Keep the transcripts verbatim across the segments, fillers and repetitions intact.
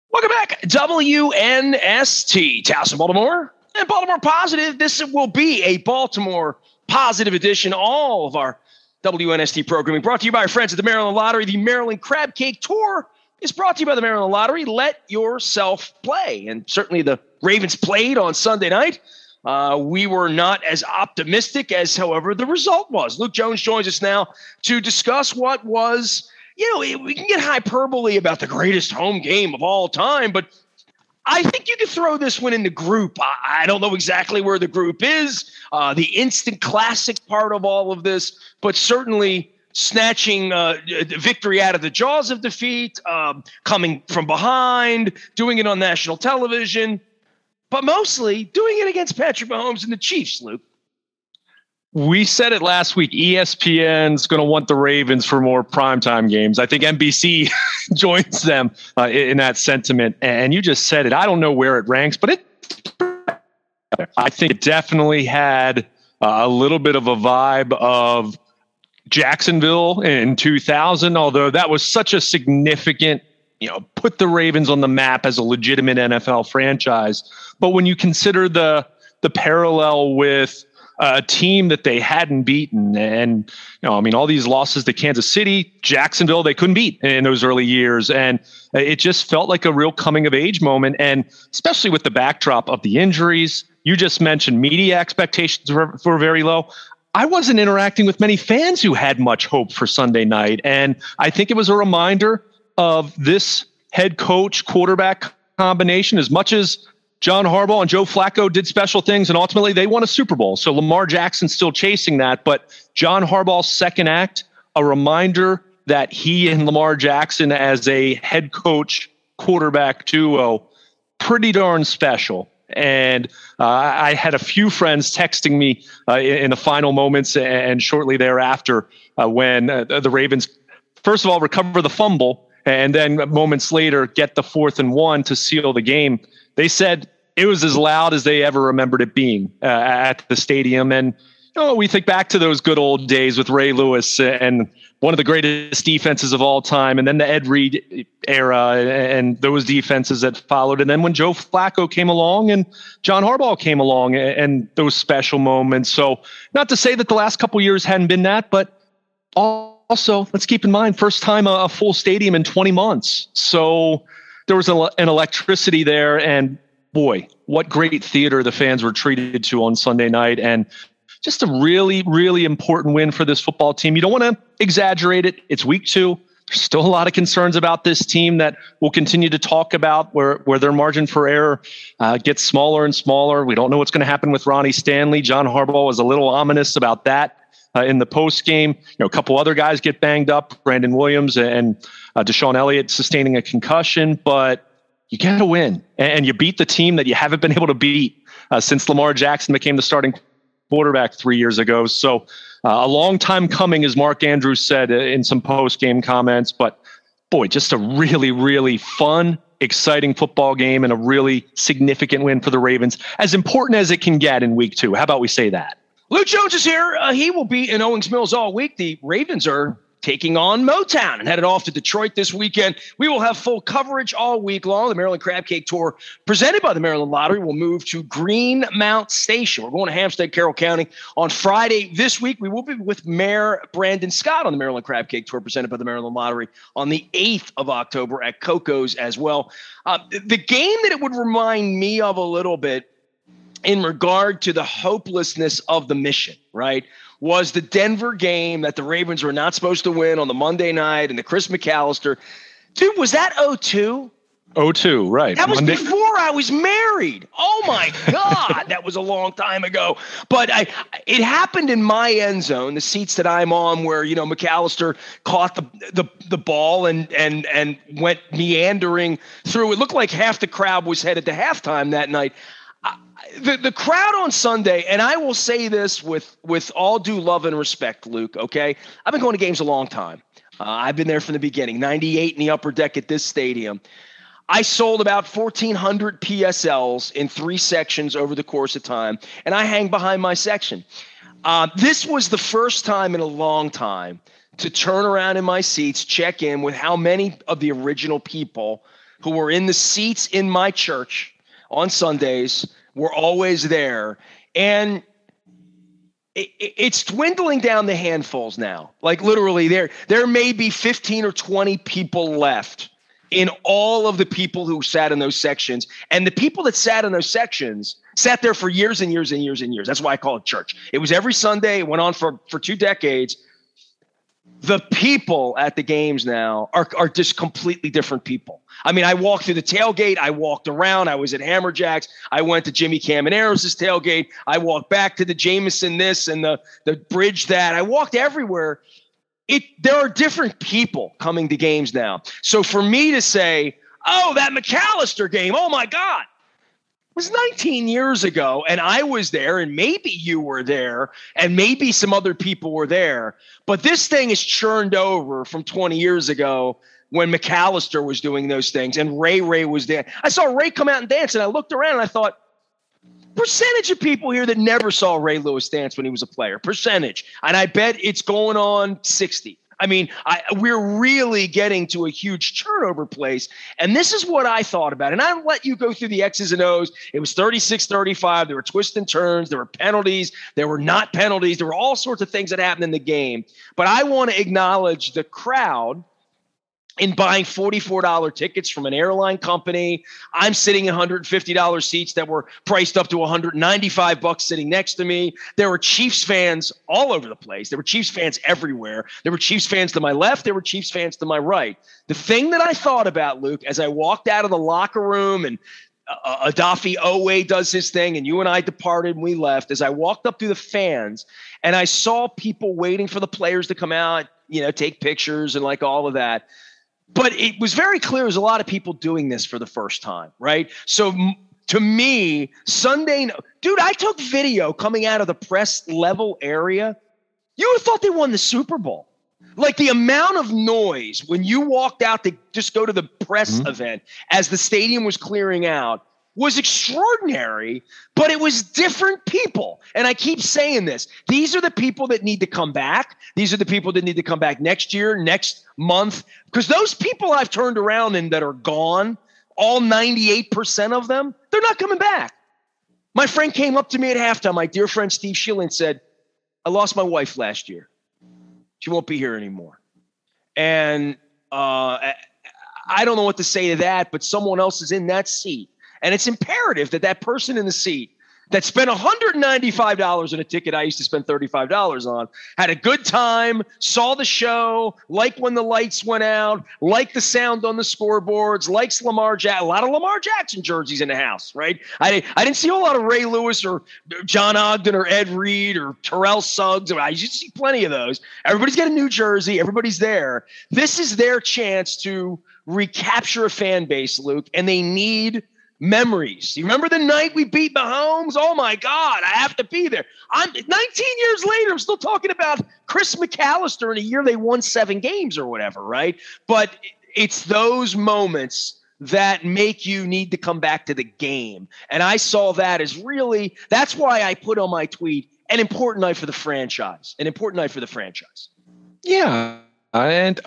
Welcome back, W N S T, Towson, Baltimore, and Baltimore Positive. This will be a Baltimore Positive edition. All of our W N S T programming brought to you by our friends at the Maryland Lottery. The Maryland Crab Cake Tour is brought to you by the Maryland Lottery. Let yourself play. And certainly the Ravens played on Sunday night. Uh, we were not as optimistic as, however, the result was. Luke Jones joins us now to discuss what was, you know, we can get hyperbole about the greatest home game of all time, but I think you could throw this one in the group. I, I don't know exactly where the group is, uh, the instant classic part of all of this, but certainly snatching uh, victory out of the jaws of defeat, um, coming from behind, doing it on national television, but mostly doing it against Patrick Mahomes and the Chiefs, Luke. We said it last week. E S P N's going to want the Ravens for more primetime games. I think N B C joins them uh, in that sentiment. And you just said it. I don't know where it ranks, but it. I think it definitely had uh, a little bit of a vibe of Jacksonville in two thousand, although that was such a significant, you know, put the Ravens on the map as a legitimate N F L franchise. But when you consider the the parallel with a team that they hadn't beaten, and you know, I mean, all these losses to Kansas City, Jacksonville, they couldn't beat in those early years, and it just felt like a real coming of age moment. And especially with the backdrop of the injuries, you just mentioned media expectations were, were very low. I wasn't interacting with many fans who had much hope for Sunday night, and I think it was a reminder of this head coach quarterback combination. As much as John Harbaugh and Joe Flacco did special things, and ultimately they won a Super Bowl. So Lamar Jackson's still chasing that. But John Harbaugh's second act, a reminder that he and Lamar Jackson as a head coach quarterback duo, pretty darn special. And uh, I had a few friends texting me uh, in, in the final moments and shortly thereafter uh, when uh, the Ravens, first of all, recover the fumble and then moments later get the fourth and one to seal the game. They said it was as loud as they ever remembered it being uh, at the stadium. And you know, we think back to those good old days with Ray Lewis and one of the greatest defenses of all time, and then the Ed Reed era and those defenses that followed. And then when Joe Flacco came along and John Harbaugh came along and those special moments. So not to say that the last couple of years hadn't been that, but also let's keep in mind, first time a, a full stadium in twenty months. So there was a, an electricity there, and boy, what great theater the fans were treated to on Sunday night. And just a really, really important win for this football team. You don't want to exaggerate it. It's week two. There's still a lot of concerns about this team that we'll continue to talk about, where, where their margin for error uh, gets smaller and smaller. We don't know what's going to happen with Ronnie Stanley. John Harbaugh was a little ominous about that uh, in the post game. You know, a couple other guys get banged up, Brandon Williams and uh, Deshaun Elliott sustaining a concussion, but you got to win, and you beat the team that you haven't been able to beat uh, since Lamar Jackson became the starting quarterback three years ago. So uh, a long time coming, as Mark Andrews said in some post-game comments, but boy, just a really, really fun, exciting football game and a really significant win for the Ravens, as important as it can get in week two. How about we say that? Luke Jones is here. Uh, he will be in Owings Mills all week. The Ravens are taking on Motown and headed off to Detroit this weekend. We will have full coverage all week long. The Maryland Crab Cake Tour, presented by the Maryland Lottery, will move to Greenmount Station. We're going to Hampstead, Carroll County on Friday this week. We will be with Mayor Brandon Scott on the Maryland Crab Cake Tour, presented by the Maryland Lottery, on the eighth of October at Coco's as well. Uh, the game that it would remind me of a little bit in regard to the hopelessness of the mission, right, was the Denver game that the Ravens were not supposed to win on the Monday night, and the Chris McAllister. Dude, was that oh two? oh two, right. That was Monday. Before I was married. Oh, my God. That was a long time ago. But I, it happened in my end zone, the seats that I'm on, where, you know, McAllister caught the the, the ball and, and, and went meandering through. It looked like half the crowd was headed to halftime that night. The the crowd on Sunday, and I will say this with, with all due love and respect, Luke, okay? I've been going to games a long time. Uh, I've been there from the beginning, ninety-eight in the upper deck at this stadium. I sold about fourteen hundred P S Ls in three sections over the course of time, and I hang behind my section. Uh, this was the first time in a long time to turn around in my seats, check in with how many of the original people who were in the seats in my church on Sundays were always there. And it, it, it's dwindling down to handfuls now. Like literally there, there may be fifteen or twenty people left in all of the people who sat in those sections. And the people that sat in those sections sat there for years and years and years and years. That's why I call it church. It was every Sunday. It went on for, for two decades. The people at the games now are, are just completely different people. I mean, I walked through the tailgate. I walked around. I was at Hammerjacks. I went to Jimmy Camaneros' tailgate. I walked back to the Jameson this and the, the bridge that. I walked everywhere. It, there are different people coming to games now. So for me to say, oh, that McAllister game, oh, my God, it was nineteen years ago, and I was there, and maybe you were there, and maybe some other people were there. But this thing is churned over from twenty years ago when McAllister was doing those things, and Ray Ray was there. I saw Ray come out and dance, and I looked around, and I thought, percentage of people here that never saw Ray Lewis dance when he was a player. Percentage. And I bet it's going on sixty. I mean, I, we're really getting to a huge turnover place. And this is what I thought about. And I'll let you go through the X's and O's. It was thirty-six thirty-five. There were twists and turns. There were penalties. There were not penalties. There were all sorts of things that happened in the game. But I want to acknowledge the crowd in buying forty-four dollars tickets from an airline company. I'm sitting in one hundred fifty dollars seats that were priced up to one hundred ninety-five bucks sitting next to me. There were Chiefs fans all over the place. There were Chiefs fans everywhere. There were Chiefs fans to my left. There were Chiefs fans to my right. The thing that I thought about, Luke, as I walked out of the locker room and uh, Adafi Owe does his thing and you and I departed and we left, as I walked up through the fans and I saw people waiting for the players to come out, you know, take pictures and like all of that. But it was very clear there's a lot of people doing this for the first time, right? So m- to me, Sunday, dude, I took video coming out of the press level area. You would have thought they won the Super Bowl. Like the amount of noise when you walked out to just go to the press mm-hmm. event as the stadium was clearing out was extraordinary, but it was different people. And I keep saying this. These are the people that need to come back. These are the people that need to come back next year, next month, because those people I've turned around and that are gone, all ninety-eight percent of them, they're not coming back. My friend came up to me at halftime, my dear friend Steve Schilling said, I lost my wife last year. She won't be here anymore. And uh, I don't know what to say to that, but someone else is in that seat. And it's imperative that that person in the seat that spent one hundred ninety-five dollars on a ticket I used to spend thirty-five dollars on, had a good time, saw the show, liked when the lights went out, liked the sound on the scoreboards, likes Lamar Jackson. A lot of Lamar Jackson jerseys in the house, right? I, I didn't see a lot of Ray Lewis or John Ogden or Ed Reed or Terrell Suggs. I used to see plenty of those. Everybody's got a new jersey. Everybody's there. This is their chance to recapture a fan base, Luke, and they need memories. You remember the night we beat Mahomes? Oh my God, I have to be there. I'm nineteen years later, I'm still talking about Chris McAllister in a year they won seven games or whatever, right? But it's those moments that make you need to come back to the game. And I saw that as really, that's why I put on my tweet, an important night for the franchise, an important night for the franchise. Yeah. And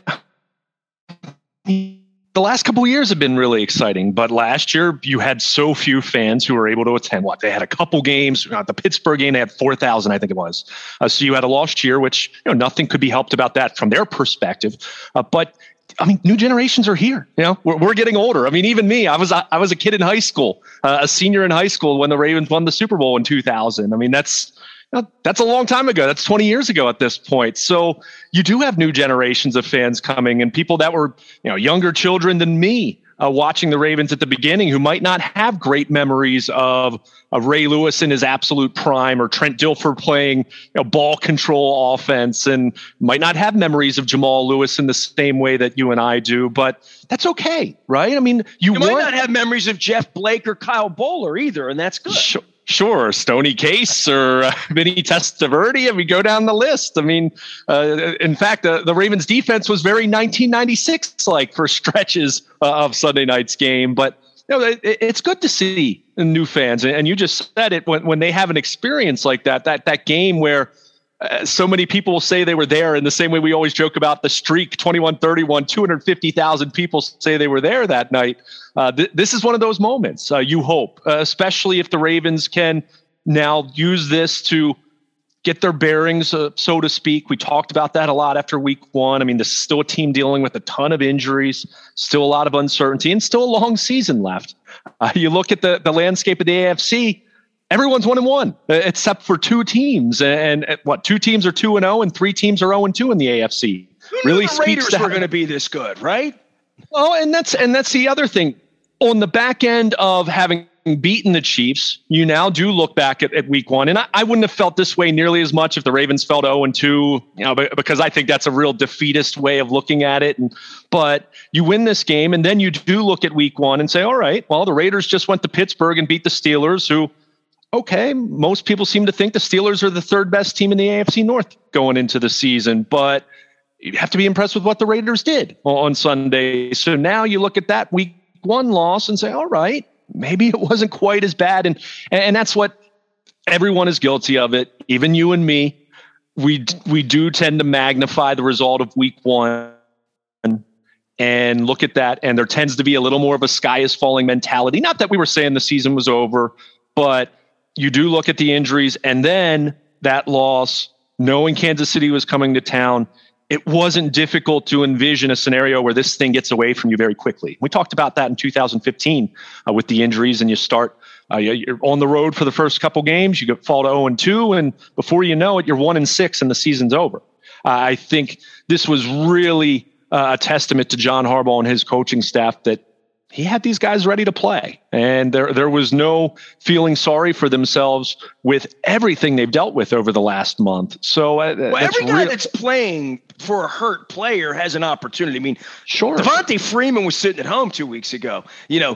the last couple of years have been really exciting, but last year you had so few fans who were able to attend. What, they had a couple games. At the Pittsburgh game, they had four thousand, I think it was. Uh, so you had a lost year, which, you know, nothing could be helped about that from their perspective. Uh, but I mean, new generations are here. You know, we're, we're getting older. I mean, even me, I was I was a kid in high school, uh, a senior in high school when the Ravens won the Super Bowl in two thousand. I mean, that's that's a long time ago. That's twenty years ago at this point. So you do have new generations of fans coming and people that were, you know, younger children than me uh, watching the Ravens at the beginning who might not have great memories of, of Ray Lewis in his absolute prime or Trent Dilfer playing, you know, ball control offense, and might not have memories of Jamal Lewis in the same way that you and I do. But that's okay, right? I mean, you, you might want, not have memories of Jeff Blake or Kyle Bowler either, and that's good. Sure. Sure, Stoney Case or uh, Vinny Testaverde, and we go down the list. I mean, uh, in fact, uh, the Ravens defense was very nineteen ninety-six like for stretches uh, of Sunday night's game. But you know, it, it's good to see new fans, and you just said it when when they have an experience like that, that that game where uh, so many people will say they were there in the same way we always joke about the streak, twenty-one thirty-one, two hundred fifty thousand people say they were there that night. Uh, th- this is one of those moments, uh, you hope, uh, especially if the Ravens can now use this to get their bearings, uh, so to speak. We talked about that a lot after week one. I mean, this is still a team dealing with a ton of injuries, still a lot of uncertainty, and still a long season left. Uh, you look at the, the landscape of the A F C, everyone's one and one, uh, except for two teams. And, and uh, what, two teams are two and oh, and three teams are oh and two in the A F C. Who knew really the Raiders speaks to were going to be this good, right? Well, and that's and that's the other thing. On the back end of having beaten the Chiefs, you now do look back at, at week one. And I, I wouldn't have felt this way nearly as much if the Ravens fell to oh and two, you know, because I think that's a real defeatist way of looking at it. And, but you win this game, and then you do look at week one and say, all right, well, the Raiders just went to Pittsburgh and beat the Steelers, who, okay, most people seem to think the Steelers are the third best team in the A F C North going into the season. But you have to be impressed with what the Raiders did on Sunday. So now you look at that week one loss and say, all right, maybe it wasn't quite as bad. And, and that's what everyone is guilty of it. Even you and me, we, we do tend to magnify the result of week one and look at that. And there tends to be a little more of a sky is falling mentality. Not that we were saying the season was over, but you do look at the injuries, and then that loss, knowing Kansas City was coming to town, it wasn't difficult to envision a scenario where this thing gets away from you very quickly. We talked about that in two thousand fifteen uh, with the injuries, and you start, uh, you're on the road for the first couple games, you get fall to oh and two, and before you know it, you're one and six and the season's over. Uh, I think this was really uh, a testament to John Harbaugh and his coaching staff that he had these guys ready to play, and there there was no feeling sorry for themselves with everything they've dealt with over the last month. So uh, well, that's every guy real- that's playing for a hurt player has an opportunity. I mean, sure. Devontae Freeman was sitting at home two weeks ago, you know,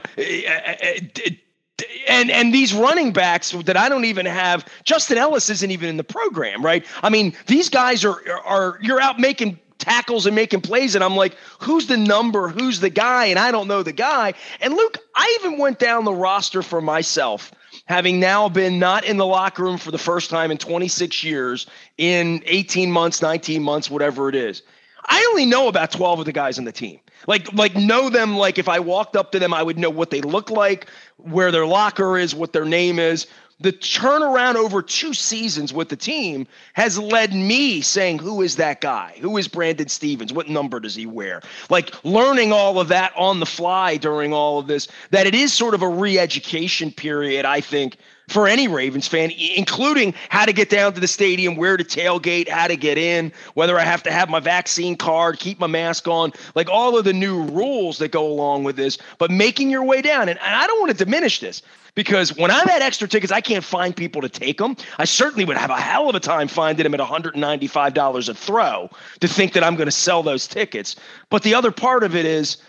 and and these running backs that I don't even have. Justin Ellis isn't even in the program, right? I mean, these guys are are, are you're out making tackles and making plays, and I'm like, who's the number, who's the guy? And I don't know the guy. And Luke, I even went down the roster for myself, having now been not in the locker room for the first time in twenty-six years, in eighteen months, nineteen months, whatever it is. I only know about twelve of the guys on the team. Like, like know them. Like if I walked up to them, I would know what they look like, where their locker is, what their name is. The turnaround over two seasons with the team has led me saying, who is that guy? Who is Brandon Stevens? What number does he wear? Like learning all of that on the fly during all of this, that it is sort of a re-education period, I think, for any Ravens fan, including how to get down to the stadium, where to tailgate, how to get in, whether I have to have my vaccine card, keep my mask on, like all of the new rules that go along with this, but making your way down. And, and I don't want to diminish this, because when I've had extra tickets, I can't find people to take them. I certainly would have a hell of a time finding them at one hundred ninety-five dollars a throw to think that I'm going to sell those tickets. But the other part of it is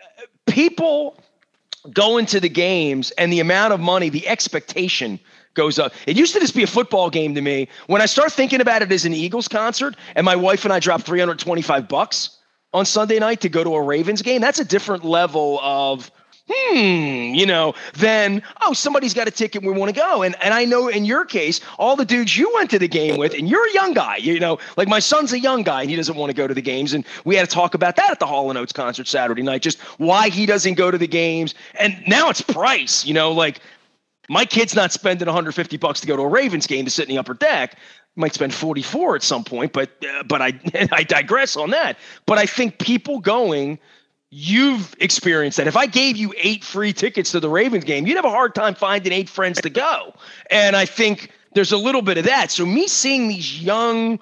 people go into the games, and the amount of money, the expectation goes up. It used to just be a football game to me. When I start thinking about it as an Eagles concert, and my wife and I dropped three hundred twenty-five bucks on Sunday night to go to a Ravens game, that's a different level of, hmm, you know, then, oh, somebody's got a ticket, we want to go. And and I know in your case, all the dudes you went to the game with, and you're a young guy, you know, like my son's a young guy and he doesn't want to go to the games. And we had to talk about that at the Hall and Oates concert Saturday night, just why he doesn't go to the games. And now it's price, you know, like my kid's not spending one hundred fifty bucks to go to a Ravens game to sit in the upper deck. Might spend forty-four at some point, but uh, but I I digress on that. But I think people going, you've experienced that. If I gave you eight free tickets to the Ravens game, you'd have a hard time finding eight friends to go. And I think there's a little bit of that. So me seeing these young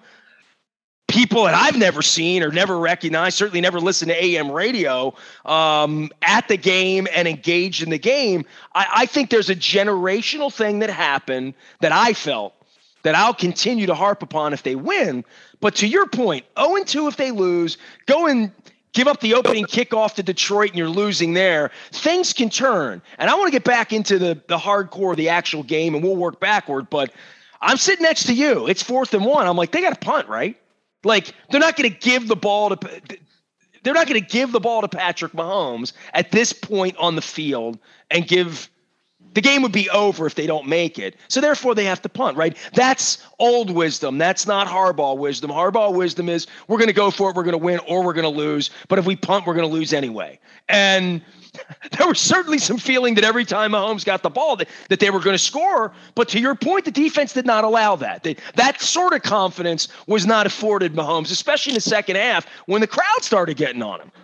people that I've never seen or never recognized, certainly never listened to A M radio, um, at the game and engaged in the game, I, I think there's a generational thing that happened that I felt that I'll continue to harp upon if they win. But to your point, oh and two if they lose, go and give up the opening kickoff to Detroit and you're losing there, things can turn. And I want to get back into the, the hardcore of the actual game, and we'll work backward. But I'm sitting next to you. It's fourth and one. I'm like, they got to punt, right? Like, they're not going to give the ball to – they're not going to give the ball to Patrick Mahomes at this point on the field and give the game would be over if they don't make it. So therefore they have to punt, right? That's old wisdom. That's not Harbaugh wisdom. Harbaugh wisdom is we're going to go for it, we're going to win, or we're going to lose. But if we punt, we're going to lose anyway. And there was certainly some feeling that every time Mahomes got the ball that, that they were going to score. But to your point, the defense did not allow that. They, that sort of confidence was not afforded Mahomes, especially in the second half when the crowd started getting on him.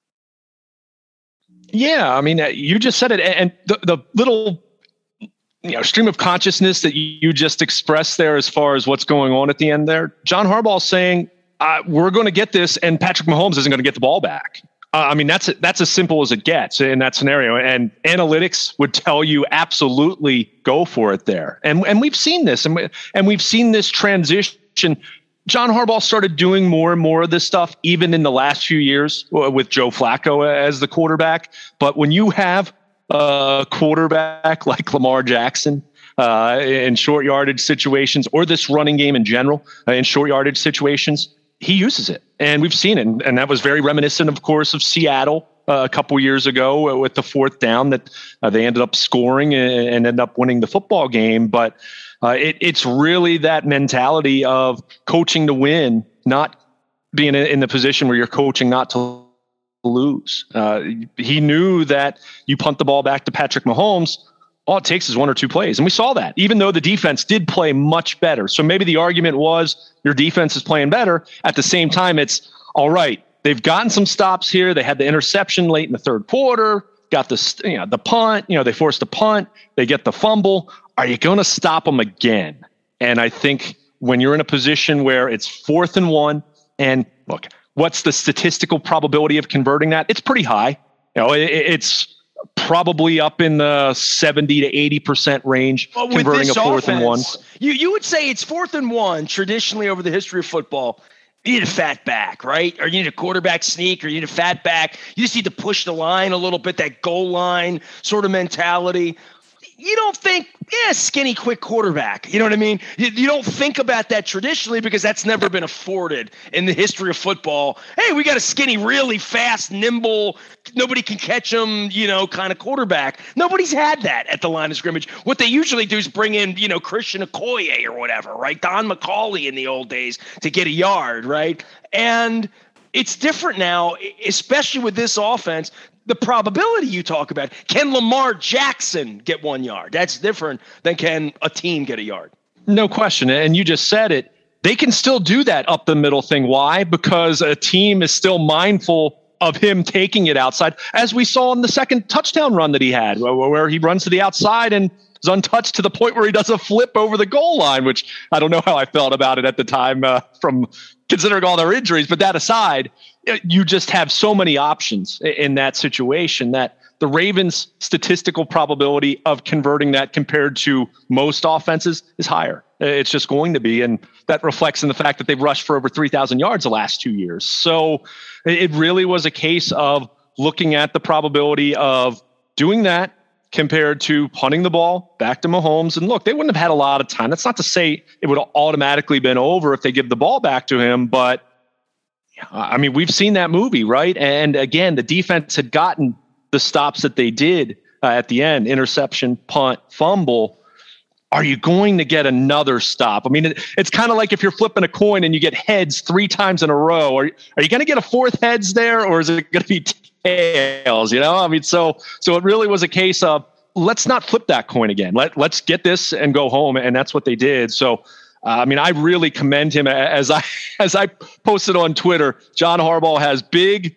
Yeah, I mean, you just said it, and the, the little you know stream of consciousness that you just expressed there, as far as what's going on at the end there. John Harbaugh saying, uh, "We're going to get this," and Patrick Mahomes isn't going to get the ball back. Uh, I mean, that's that's as simple as it gets in that scenario. And analytics would tell you absolutely go for it there. And and we've seen this, and we, and we've seen this transition. John Harbaugh started doing more and more of this stuff, even in the last few years with Joe Flacco as the quarterback. But when you have a quarterback like Lamar Jackson uh, in short yardage situations, or this running game in general uh, in short yardage situations, he uses it. And we've seen it. And that was very reminiscent, of course, of Seattle uh, a couple years ago with the fourth down that uh, they ended up scoring and, and ended up winning the football game. But Uh, it, it's really that mentality of coaching to win, not being in, in the position where you're coaching not to lose. Uh, he knew that you punt the ball back to Patrick Mahomes, all it takes is one or two plays. And we saw that, even though the defense did play much better. So maybe the argument was your defense is playing better. At the same time, it's all right. They've gotten some stops here. They had the interception late in the third quarter, got the, you know, the punt, you know, they forced a punt, they get the fumble. Are you going to stop them again? And I think when you're in a position where it's fourth and one, and look, what's the statistical probability of converting that? It's pretty high. You know, it, it's probably up in the seventy to eighty percent range, well, converting a fourth offense, and one. You, you would say it's fourth and one traditionally over the history of football. You need a fat back, right? Or you need a quarterback sneak, or you need a fat back. You just need to push the line a little bit, that goal line sort of mentality. You don't think, yeah, skinny, quick quarterback. You know what I mean? You, you don't think about that traditionally because that's never been afforded in the history of football. Hey, we got a skinny, really fast, nimble, nobody can catch him, you know, kind of quarterback. Nobody's had that at the line of scrimmage. What they usually do is bring in, you know, Christian Okoye or whatever, right? Don McCauley in the old days to get a yard, right? And it's different now, especially with this offense. The probability you talk about, can Lamar Jackson get one yard? That's different than can a team get a yard. No question. And you just said it. They can still do that up the middle thing. Why? Because a team is still mindful of him taking it outside, as we saw in the second touchdown run that he had, where he runs to the outside and is untouched to the point where he does a flip over the goal line, which I don't know how I felt about it at the time uh, from considering all their injuries. But that aside, you just have so many options in that situation that the Ravens' statistical probability of converting that compared to most offenses is higher. It's just going to be. And that reflects in the fact that they've rushed for over three thousand yards the last two years. So it really was a case of looking at the probability of doing that compared to punting the ball back to Mahomes. And look, they wouldn't have had a lot of time. That's not to say it would have automatically been over if they give the ball back to him, but I mean, we've seen that movie, right? And again, the defense had gotten the stops that they did uh, at the end, interception, punt, fumble. Are you going to get another stop? I mean, it, it's kind of like if you're flipping a coin and you get heads three times in a row. Are, are you going to get a fourth heads there, or is it going to be tails? You know, I mean, so so it really was a case of let's not flip that coin again. Let let's get this and go home, and that's what they did. So. Uh, I mean, I really commend him. As I as I posted on Twitter, John Harbaugh has big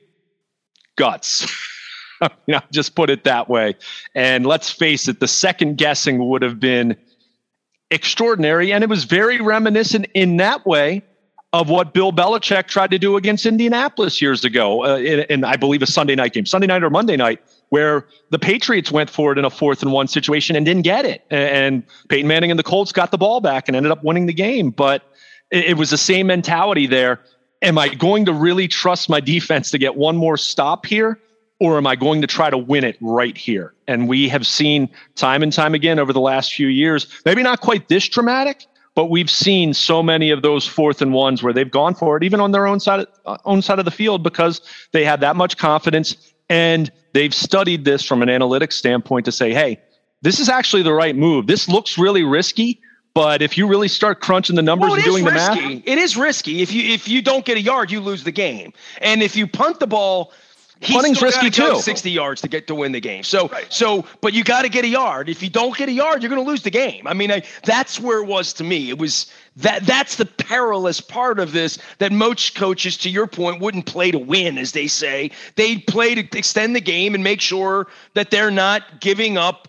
guts. You know, just put it that way. And let's face it, the second guessing would have been extraordinary, and it was very reminiscent in that way of what Bill Belichick tried to do against Indianapolis years ago, uh, in, in I believe a Sunday night game, Sunday night or Monday night, where the Patriots went for it in a fourth and one situation and didn't get it. And Peyton Manning and the Colts got the ball back and ended up winning the game. But it, it was the same mentality there. Am I going to really trust my defense to get one more stop here? Or am I going to try to win it right here? And we have seen time and time again over the last few years, maybe not quite this dramatic, but we've seen so many of those fourth and ones where they've gone for it, even on their own side of, uh, own side of the field, because they have that much confidence. And they've studied this from an analytics standpoint to say, hey, this is actually the right move. This looks really risky, but if you really start crunching the numbers well, and doing risky. the math, it is risky. If you if you don't get a yard, you lose the game. And if you punt the ball, he's punting's risky too. sixty yards to get to win the game. So right. so, but you got to get a yard. If you don't get a yard, you're going to lose the game. I mean, I, that's where it was to me. It was that that's the perilous part of this. That most coaches, to your point, wouldn't play to win, as they say. They play to extend the game and make sure that they're not giving up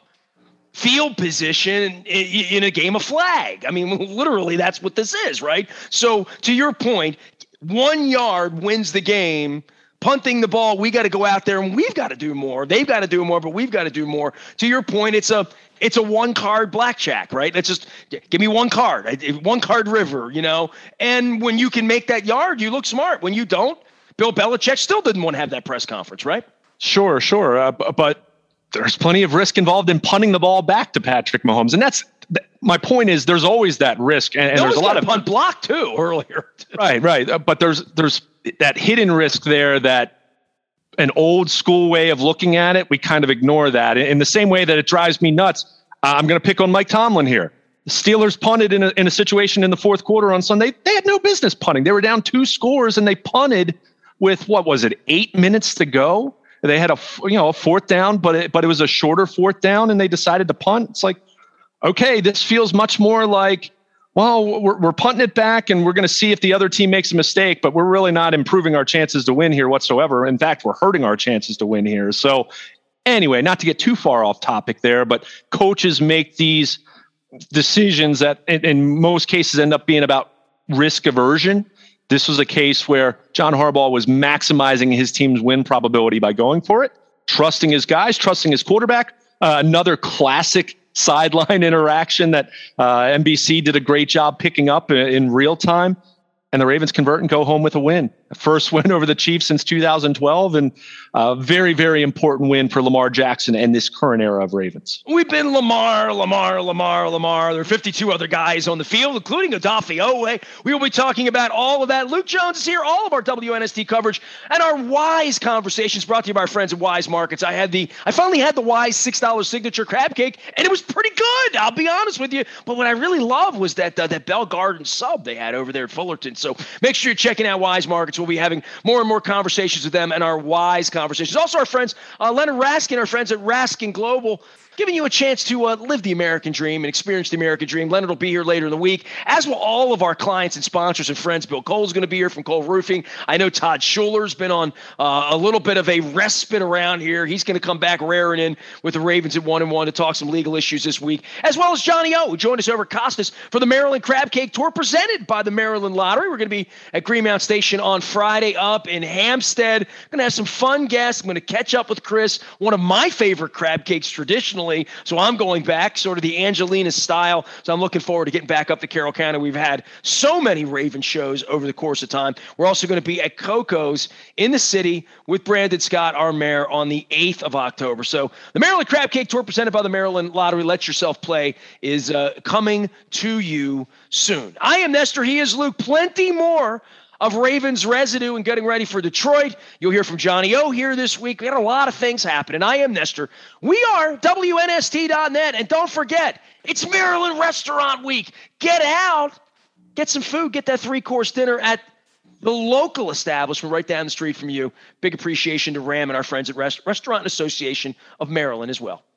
field position in, in a game of flag. I mean, literally, that's what this is, right? So, to your point, one yard wins the game. Punting the ball, we got to go out there and we've got to do more. They've got to do more, but we've got to do more. To your point, it's a it's a one card blackjack, right? It's just give me one card, one card river, you know. And when you can make that yard, you look smart. When you don't, Bill Belichick still didn't want to have that press conference, right? Sure, sure, uh, but there's plenty of risk involved in punting the ball back to Patrick Mahomes, and that's my point. Is there's always that risk, and, and there's a lot of punt block too earlier. right, right, uh, but there's there's that hidden risk there that an old school way of looking at it, we kind of ignore that in the same way that it drives me nuts. Uh, I'm going to pick on Mike Tomlin here. The Steelers punted in a, in a situation in the fourth quarter on Sunday. They had no business punting. They were down two scores and they punted with, what was it, eight minutes to go. They had a, you know, a fourth down, but it, but it was a shorter fourth down and they decided to punt. It's like, okay, this feels much more like, well, we're, we're punting it back and we're going to see if the other team makes a mistake, but we're really not improving our chances to win here whatsoever. In fact, we're hurting our chances to win here. So anyway, not to get too far off topic there, but coaches make these decisions that in, in most cases end up being about risk aversion. This was a case where John Harbaugh was maximizing his team's win probability by going for it, trusting his guys, trusting his quarterback. Uh, another classic sideline interaction that uh, N B C did a great job picking up in, in real time. And the Ravens convert and go home with a win. First win over the Chiefs since two thousand twelve, and a very, very important win for Lamar Jackson and this current era of Ravens. We've been Lamar, Lamar, Lamar, Lamar. There are fifty-two other guys on the field, including Odafe Oweh. We will be talking about all of that. Luke Jones is here, all of our W N S T coverage, and our Wise conversations brought to you by our friends at Wise Markets. I had the, I finally had the Wise six dollar signature crab cake, and it was pretty good. I'll be honest with you. But what I really loved was that uh, that Bell Garden sub they had over there at Fullerton. So make sure you're checking out Wise Markets. We'll be having more and more conversations with them and our Wise conversations. Also, our friends, uh, Leonard Raskin, our friends at Raskin Global, giving you a chance to uh, live the American dream and experience the American dream. Leonard will be here later in the week, as will all of our clients and sponsors and friends. Bill Cole's going to be here from Cole Roofing. I know Todd Schuler's been on uh, a little bit of a respite around here. He's going to come back raring in with the Ravens at one and one to talk some legal issues this week, as well as Johnny O, who joined us over at Costas for the Maryland Crab Cake Tour presented by the Maryland Lottery. We're going to be at Greenmount Station on Friday up in Hampstead. Going to have some fun guests. I'm going to catch up with Chris, one of my favorite crab cakes traditionally. So I'm going back sort of the Angelina style. So I'm looking forward to getting back up to Carroll County. We've had so many Raven shows over the course of time. We're also going to be at Coco's in the city with Brandon Scott, our mayor, on the eighth of October. So the Maryland Crab Cake Tour presented by the Maryland Lottery, Let Yourself Play, is uh, coming to you soon. I am Nestor. He is Luke. Plenty more of Ravens residue and getting ready for Detroit. You'll hear from Johnny O here this week. We got a lot of things happening. I am Nestor. We are W N S T dot net. And don't forget, it's Maryland Restaurant Week. Get out, get some food, get that three-course dinner at the local establishment right down the street from you. Big appreciation to Ram and our friends at Rest- Restaurant Association of Maryland as well.